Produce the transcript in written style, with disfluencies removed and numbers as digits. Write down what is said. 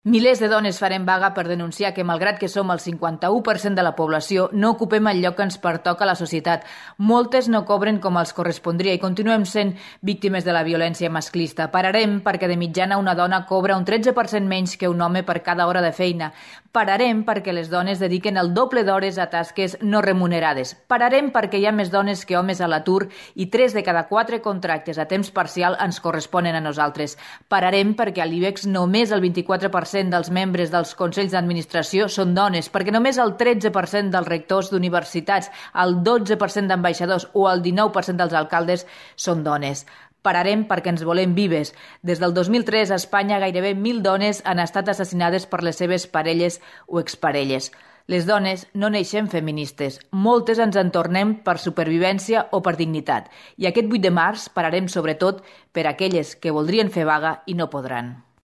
Milers de dones farem vaga per denunciar que, malgrat que som el 51% de la població, no ocupem el lloc que ens pertoca a la societat. Moltes no cobren com els correspondria i continuem sent víctimes de la violència masclista. Pararem perquè de mitjana una dona cobra un 13% menys que un home per cada hora de feina. Pararem perquè les dones dediquen el doble d'hores a tasques no remunerades. Pararem perquè hi ha més dones que homes a l'atur i 3 de cada 4 contractes a temps parcial ens corresponen a nosaltres. Pararem perquè a l'IBEX només el 24% dels membres dels consells d'administració són dones, perquè només el 13% dels rectors d'universitats, el 12% d'ambaixadors o el 19% dels alcaldes són dones. Pararem perquè ens volem vives. Des del 2003 a Espanya gairebé 1.000 dones han estat assassinades per les seves parelles o exparelles. Les dones no neixem feministes. Moltes ens en tornem per supervivència o per dignitat. I aquest 8 de març pararem sobretot per aquelles que voldrien fer vaga i no podran.